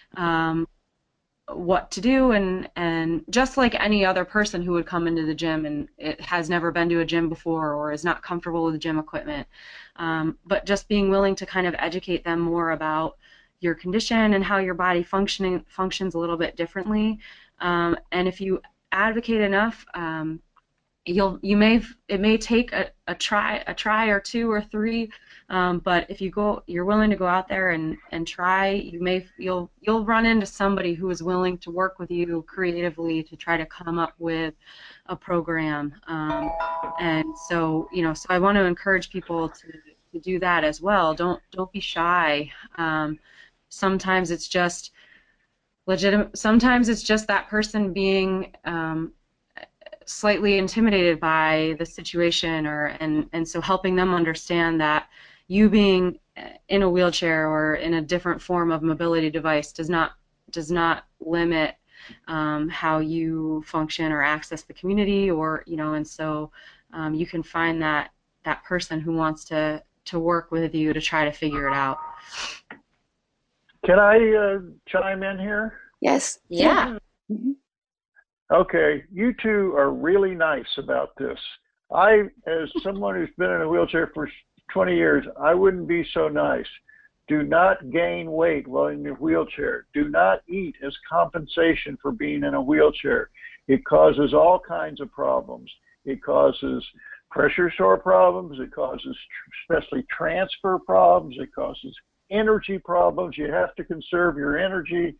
[SPEAKER 5] what to do, and just like any other person who would come into the gym and it has never been to a gym before or is not comfortable with the gym equipment, but just being willing to kind of educate them more about your condition and how your body functions a little bit differently. And if you advocate enough, it may take a try or two or three, but if you're willing to go out there and try, you'll run into somebody who is willing to work with you creatively to try to come up with a program. And so so I want to encourage people to do that as well. Don't be shy. Sometimes it's just legitimate. Sometimes it's just that person being slightly intimidated by the situation, and so helping them understand that you being in a wheelchair or in a different form of mobility device does not limit how you function or access the community, or and so you can find that person who wants to work with you to try to figure it out.
[SPEAKER 3] Can I chime in here?
[SPEAKER 1] Yes.
[SPEAKER 5] Yeah.
[SPEAKER 1] Mm-hmm.
[SPEAKER 3] Okay, you two are really nice about this. As someone who's been in a wheelchair for 20 years, I wouldn't be so nice. Do not gain weight while in your wheelchair. Do not eat as compensation for being in a wheelchair. It causes all kinds of problems. It causes pressure sore problems. It causes especially transfer problems. It causes energy problems. You have to conserve your energy.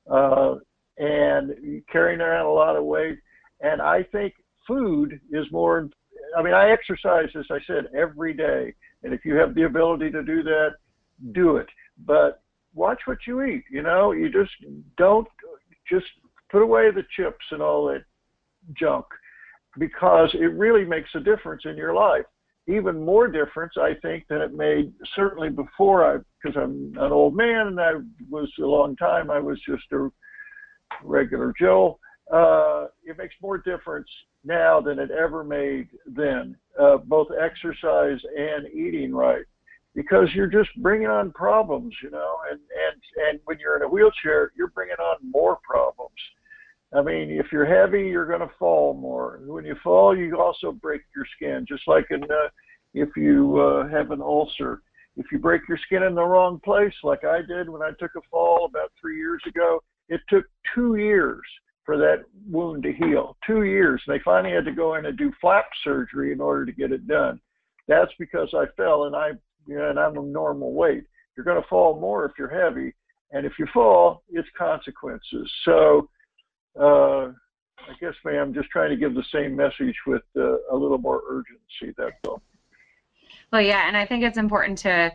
[SPEAKER 3] And carrying around a lot of weight. And I think food is more, I mean, I exercise, as I said, every day. And if you have the ability to do that, do it. But watch what you eat, you just don't just put away the chips and all that junk, because it really makes a difference in your life. Even more difference, I think, than it made certainly before because I'm an old man and I was a long time, I was just a regular Joe. It makes more difference now than it ever made then, both exercise and eating right, because you're just bringing on problems, and when you're in a wheelchair, you're bringing on more problems. I mean, if you're heavy, you're going to fall more. When you fall, you also break your skin, just like if you have an ulcer. If you break your skin in the wrong place, like I did when I took a fall about 3 years ago, it took 2 years for that wound to heal. 2 years. And they finally had to go in and do flap surgery in order to get it done. That's because I fell, and I'm a normal weight. You're going to fall more if you're heavy, and if you fall, it's consequences. So I guess, ma'am, I'm just trying to give the same message with a little more urgency. That's all.
[SPEAKER 5] Well, yeah, and I think it's important to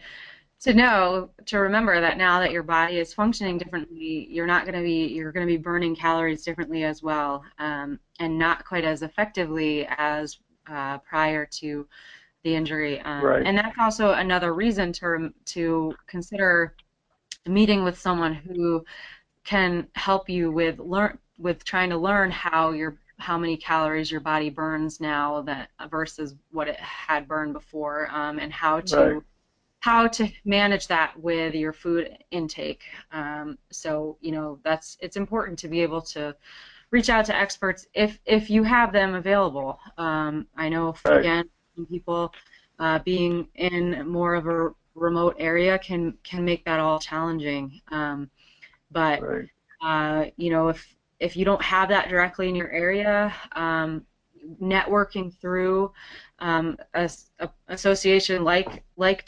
[SPEAKER 5] remember that now that your body is functioning differently, you're going to be burning calories differently as well, and not quite as effectively as prior to the injury.
[SPEAKER 3] Right.
[SPEAKER 5] And that's also another reason to consider meeting with someone who can help you with trying to learn how many calories your body burns now versus what it had burned before, and how to manage that with your food intake. So it's important to be able to reach out to experts if you have them available. I know again, people being in more of a remote area can make that all challenging. But if you don't have that directly in your area, networking through a association like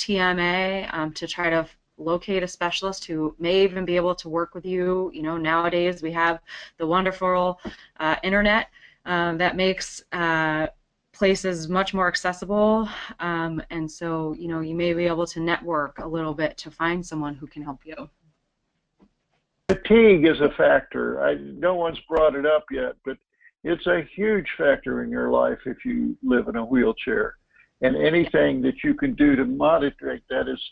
[SPEAKER 5] TMA to try to locate a specialist who may even be able to work with you. Nowadays we have the wonderful internet that makes places much more accessible, and so you may be able to network a little bit to find someone who can help you.
[SPEAKER 3] Fatigue is a factor. No one's brought it up yet, but it's a huge factor in your life if you live in a wheelchair. And anything that you can do to moderate that is,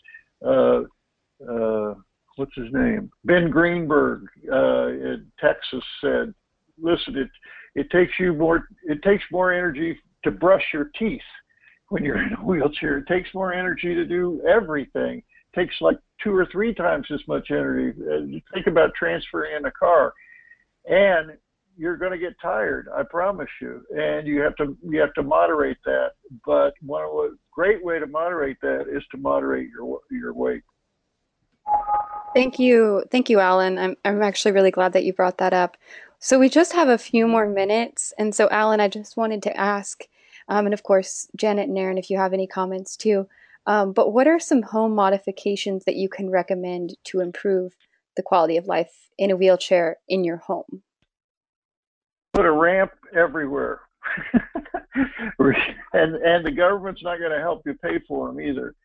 [SPEAKER 3] what's his name? Ben Greenberg in Texas said, listen, it takes more energy to brush your teeth when you're in a wheelchair. It takes more energy to do everything. It takes like 2 or 3 times as much energy. Think about transferring in a car, and you're going to get tired, I promise you. And you have to moderate that. But a great way to moderate that is to moderate your weight.
[SPEAKER 1] Thank you, Alan. I'm actually really glad that you brought that up. So we just have a few more minutes, and so Alan, I just wanted to ask And of course, Janet and Aaron, if you have any comments too. But what are some home modifications that you can recommend to improve the quality of life in a wheelchair in your home?
[SPEAKER 3] Put a ramp everywhere. And the government's not going to help you pay for them either.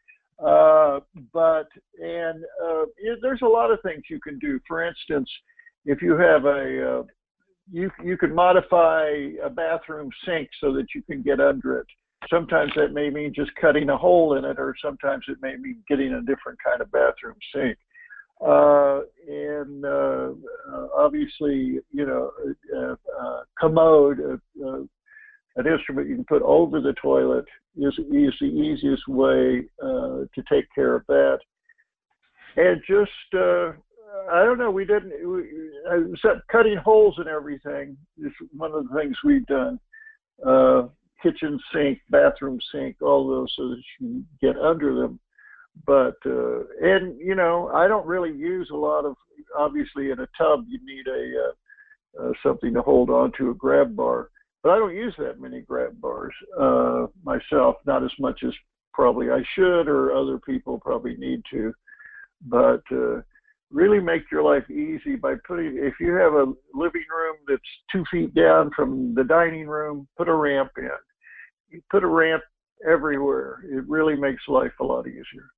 [SPEAKER 3] There's a lot of things you can do. For instance, if you have you can modify a bathroom sink so that you can get under it. Sometimes that may mean just cutting a hole in it, or sometimes it may mean getting a different kind of bathroom sink. Obviously, commode, an instrument you can put over the toilet is the easiest way to take care of that. And just, I don't know, except cutting holes in everything is one of the things we've done. Kitchen sink, bathroom sink, all those, so that you can get under them. But, I don't really use a lot of, obviously in a tub, you need something to hold on to, a grab bar. But I don't use that many grab bars myself, not as much as probably I should, or other people probably need to. But really make your life easy by if you have a living room that's 2 feet down from the dining room, put a ramp in. You put a ramp everywhere. It really makes life a lot easier.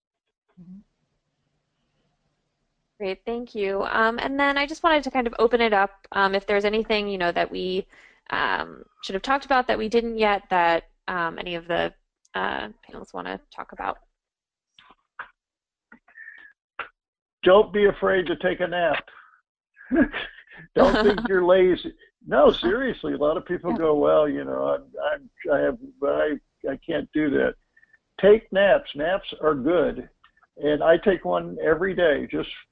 [SPEAKER 2] Great, thank you. And then I just wanted to kind of open it up. If there's anything, that we should have talked about that we didn't yet, that any of the panelists want to talk about.
[SPEAKER 3] Don't be afraid to take a nap. Don't think you're lazy. No, seriously, a lot of people go, well, I can't do that. Take naps. Naps are good, and I take one every day.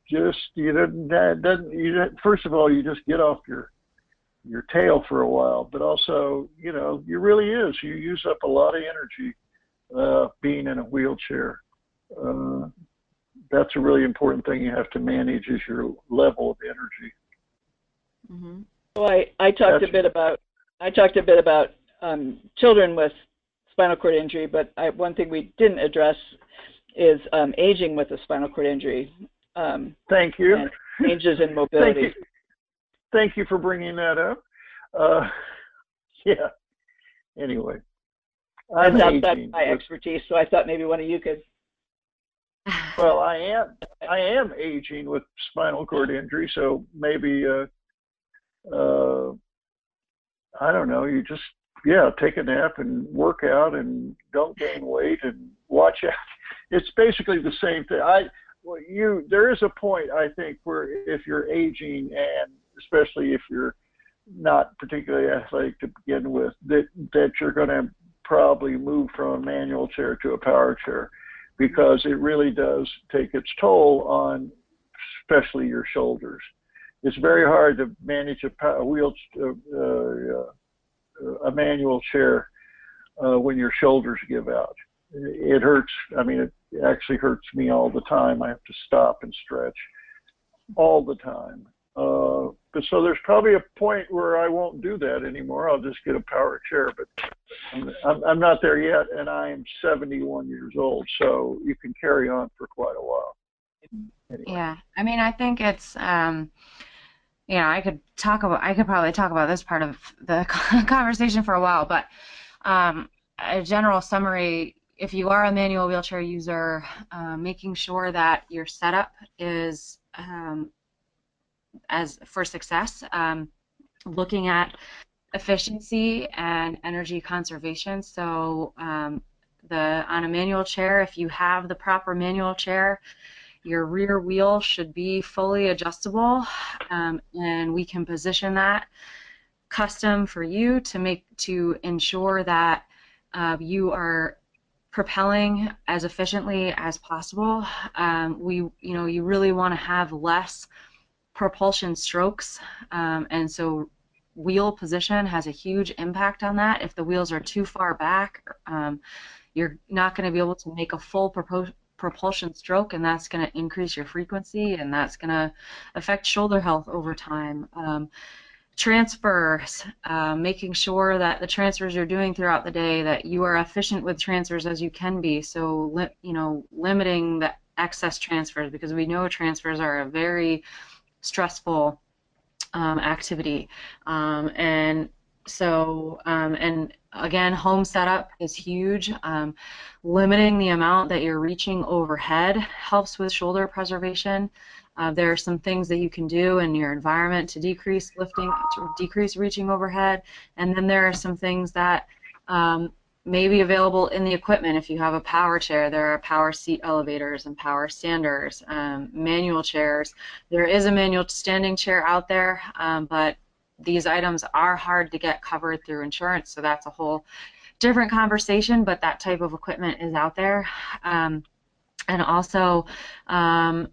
[SPEAKER 3] First of all, you just get off your tail for a while, but also, you really is. You use up a lot of energy being in a wheelchair. That's a really important thing you have to manage, is your level of energy.
[SPEAKER 4] Mm-hmm. Well, I talked a bit about children with spinal cord injury, but one thing we didn't address is aging with a spinal cord injury.
[SPEAKER 3] Thank you.
[SPEAKER 4] Changes in mobility.
[SPEAKER 3] Thank you for bringing that up. Yeah. Anyway,
[SPEAKER 4] that's my expertise, so I thought maybe one of you could.
[SPEAKER 3] Well, I am aging with spinal cord injury, so maybe I don't know. You just take a nap and work out and don't gain weight and watch out. It's basically the same thing. There is a point, I think, where if you're aging, and especially if you're not particularly athletic to begin with, that you're going to probably move from a manual chair to a power chair, because it really does take its toll on especially your shoulders. It's very hard to manage a manual chair when your shoulders give out. It hurts. I mean, it actually hurts me all the time. I have to stop and stretch all the time. But so there's probably a point where I won't do that anymore. I'll just get a power chair. But I'm not there yet, and I'm 71 years old, so you can carry on for quite a while. Anyway.
[SPEAKER 5] Yeah, I mean, I think it's I could probably talk about this part of the conversation for a while, but a general summary: if you are a manual wheelchair user, making sure that your setup is as for success, looking at efficiency and energy conservation. So on a manual chair, if you have the proper manual chair, your rear wheel should be fully adjustable, and we can position that custom for you to ensure that you are propelling as efficiently as possible. You really want to have less propulsion strokes, and so wheel position has a huge impact on that. If the wheels are too far back, you're not going to be able to make a full propulsion stroke, and that's going to increase your frequency, and that's going to affect shoulder health over time. transfers, making sure that the transfers you're doing throughout the day, that you are efficient with transfers as you can be. So, limiting the excess transfers, because we know transfers are a very stressful activity. And again, home setup is huge. Limiting the amount that you're reaching overhead helps with shoulder preservation. There are some things that you can do in your environment to decrease lifting, to decrease reaching overhead, and then there are some things that may be available in the equipment. If you have a power chair, there are power seat elevators and power standers, manual chairs. There is a manual standing chair out there, but these items are hard to get covered through insurance, so that's a whole different conversation, but that type of equipment is out there. And also, and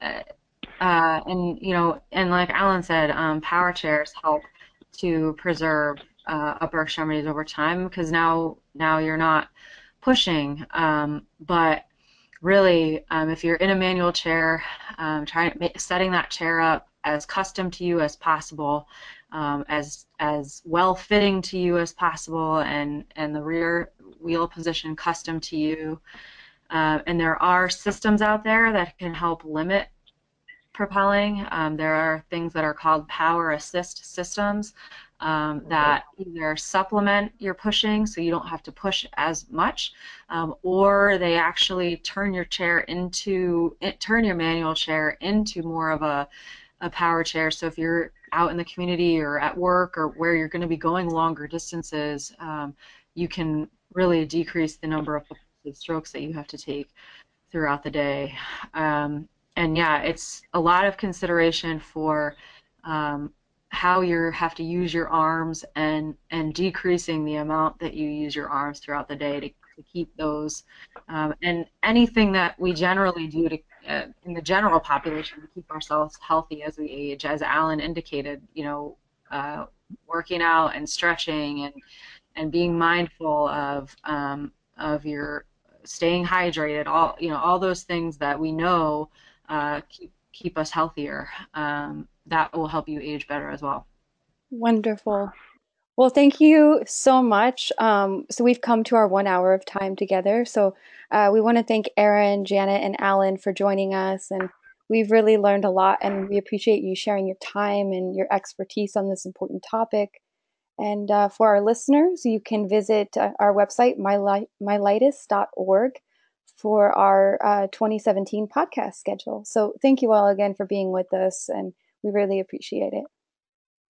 [SPEAKER 5] like Alan said, power chairs help to preserve upper extremities over time, because now you're not pushing, but really, if you're in a manual chair, setting that chair up as custom to you as possible, as well fitting to you as possible, and the rear wheel position custom to you. And there are systems out there that can help limit propelling. There are things that are called power assist systems that either supplement your pushing so you don't have to push as much, or they actually turn your manual chair into more of a power chair. So if you're out in the community or at work or where you're going to be going longer distances, you can really decrease the number of strokes that you have to take throughout the day. And yeah, it's a lot of consideration for how you have to use your arms, and decreasing the amount that you use your arms throughout the day to keep those. And anything that we generally do to in the general population to keep ourselves healthy as we age, as Alan indicated, working out and stretching and being mindful of your staying hydrated, all those things that we know keep us healthier. That will help you age better as well.
[SPEAKER 1] Wonderful. Well, thank you so much. So we've come to our 1 hour of time together. So we want to thank Erin, Janet, and Alan for joining us. And we've really learned a lot, and we appreciate you sharing your time and your expertise on this important topic. And for our listeners, you can visit our website, mylightus.org, for our 2017 podcast schedule. So thank you all again for being with us, and we really appreciate it.